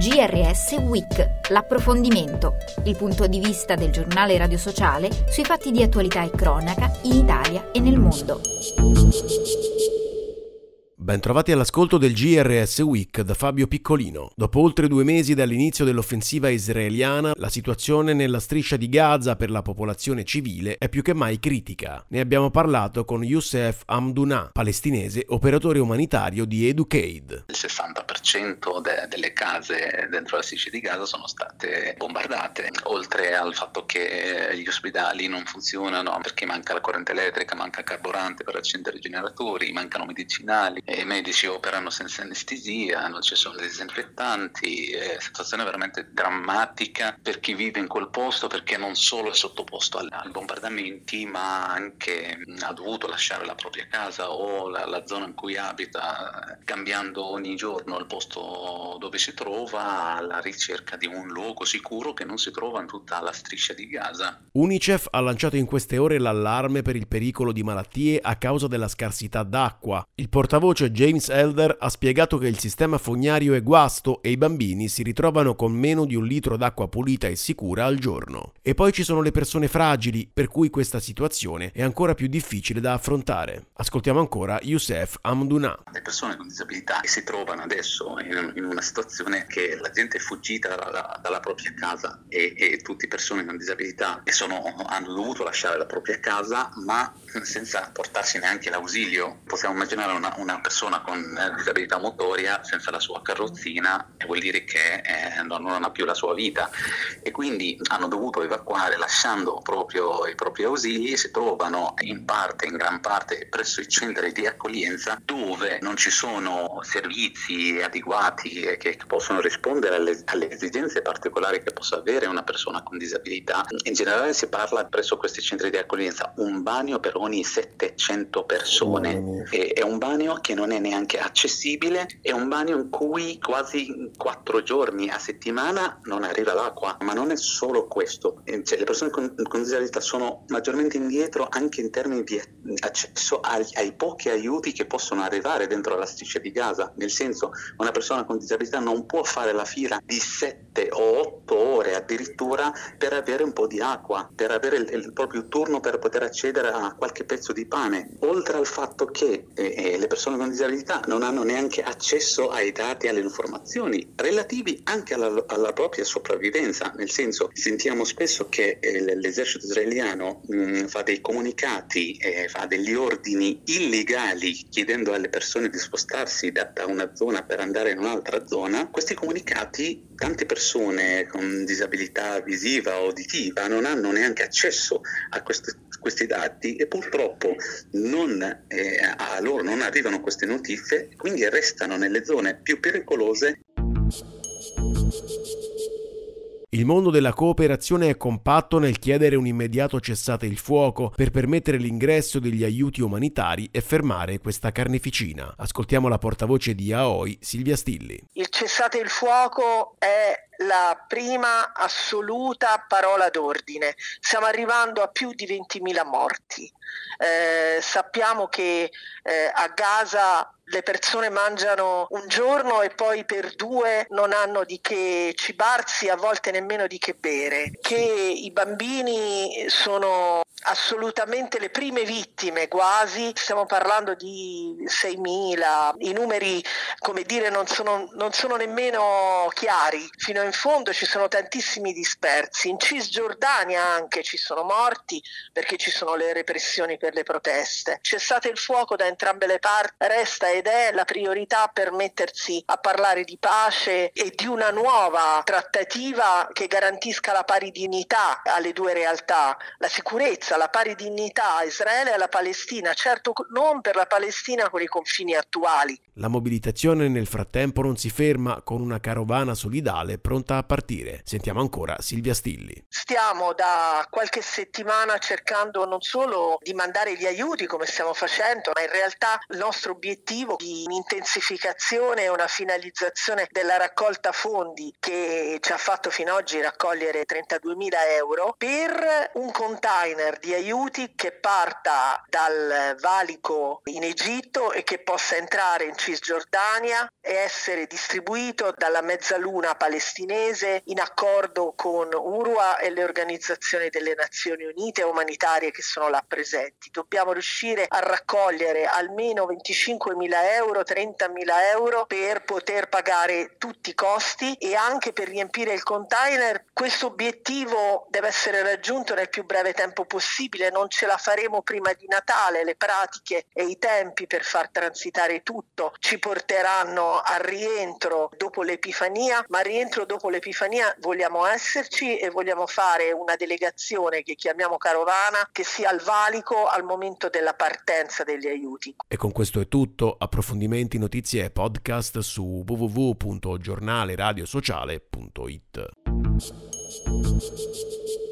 GRS Week, l'approfondimento, il punto di vista del giornale radio sociale sui fatti di attualità e cronaca in Italia e nel mondo. Bentrovati all'ascolto del GRS Week da Fabio Piccolino. Dopo oltre 2 mesi dall'inizio dell'offensiva israeliana, la situazione nella striscia di Gaza per la popolazione civile è più che mai critica. Ne abbiamo parlato con Youssef Hamdouna, palestinese, operatore umanitario di Educaid. Il 60% delle case dentro la striscia di Gaza sono state bombardate, oltre al fatto che gli ospedali non funzionano perché manca la corrente elettrica, manca carburante per accendere i generatori, mancano medicinali. I medici operano senza anestesia, non ci sono disinfettanti, è una situazione veramente drammatica per chi vive in quel posto, perché non solo è sottoposto ai bombardamenti, ma anche ha dovuto lasciare la propria casa o la zona in cui abita, cambiando ogni giorno il posto dove si trova alla ricerca di un luogo sicuro che non si trova in tutta la striscia di Gaza. UNICEF ha lanciato in queste ore l'allarme per il pericolo di malattie a causa della scarsità d'acqua. Il portavoce James Elder ha spiegato che il sistema fognario è guasto e i bambini si ritrovano con meno di 1 litro d'acqua pulita e sicura al giorno. E poi ci sono le persone fragili, per cui questa situazione è ancora più difficile da affrontare. Ascoltiamo ancora Youssef Hamdouna. Le persone con disabilità si trovano adesso in una situazione che la gente è fuggita dalla propria casa e tutte persone con disabilità che hanno dovuto lasciare la propria casa, ma senza portarsi neanche l'ausilio. Possiamo immaginare una persona con disabilità motoria senza la sua carrozzina, vuol dire che non ha più la sua vita, e quindi hanno dovuto evacuare lasciando proprio i propri ausili, e si trovano in gran parte presso i centri di accoglienza, dove non ci sono servizi adeguati che possono rispondere alle esigenze particolari che possa avere una persona con disabilità. In generale si parla presso questi centri di accoglienza un bagno per ogni 700 persone, è un bagno che non è neanche accessibile, è un bagno in cui quasi 4 giorni a settimana non arriva l'acqua. Ma non è solo questo, le persone con disabilità sono maggiormente indietro anche in termini di accesso ai pochi aiuti che possono arrivare dentro la striscia di Gaza, nel senso, una persona con disabilità non può fare la fila di 7 o 8 ore addirittura per avere un po' di acqua, per avere il proprio turno per poter accedere a qualche pezzo di pane, oltre al fatto che le persone con disabilità non hanno neanche accesso ai dati e alle informazioni relativi anche alla propria sopravvivenza, nel senso, sentiamo spesso che l'esercito israeliano fa dei comunicati, fa degli ordini illegali chiedendo alle persone di spostarsi da una zona per andare in un'altra zona. Questi comunicati, tante persone con disabilità visiva o uditiva non hanno neanche accesso a questi dati, e purtroppo a loro non arrivano queste notizie, quindi restano nelle zone più pericolose. Il mondo della cooperazione è compatto nel chiedere un immediato cessate il fuoco per permettere l'ingresso degli aiuti umanitari e fermare questa carneficina. Ascoltiamo la portavoce di AOI, Silvia Stilli. Il cessate il fuoco è la prima assoluta parola d'ordine. Stiamo arrivando a più di 20.000 morti. Sappiamo che a Gaza le persone mangiano un giorno e poi per 2 non hanno di che cibarsi, a volte nemmeno di che bere, che i bambini sono assolutamente le prime vittime, quasi, stiamo parlando di 6.000, i numeri, come dire, non sono nemmeno chiari, fino in fondo ci sono tantissimi dispersi, in Cisgiordania anche ci sono morti perché ci sono le repressioni per le proteste. Cessate il fuoco da entrambe le parti resta ed è la priorità per mettersi a parlare di pace e di una nuova trattativa che garantisca la pari dignità alle due realtà, la sicurezza, la pari dignità a Israele e alla Palestina, certo non per la Palestina con i confini attuali. La mobilitazione nel frattempo non si ferma, con una carovana solidale pronta pronta a partire. Sentiamo ancora Silvia Stilli. Stiamo da qualche settimana cercando non solo di mandare gli aiuti come stiamo facendo, ma in realtà il nostro obiettivo di un'intensificazione e una finalizzazione della raccolta fondi che ci ha fatto fino ad oggi raccogliere 32.000 euro per un container di aiuti che parta dal valico in Egitto e che possa entrare in Cisgiordania e essere distribuito dalla Mezzaluna palestinese in accordo con UNRWA e le organizzazioni delle Nazioni Unite umanitarie che sono là presenti. Dobbiamo riuscire a raccogliere almeno 25.000 euro, 30.000 euro per poter pagare tutti i costi e anche per riempire il container. Questo obiettivo deve essere raggiunto nel più breve tempo possibile, non ce la faremo prima di Natale, le pratiche e i tempi per far transitare tutto ci porteranno al rientro dopo l'Epifania, ma al rientro dopo l'Epifania vogliamo esserci e vogliamo fare una delegazione che chiamiamo carovana che sia al valico al momento della partenza degli aiuti. E con questo è tutto. Approfondimenti, notizie e podcast su www.giornaleradiosociale.it.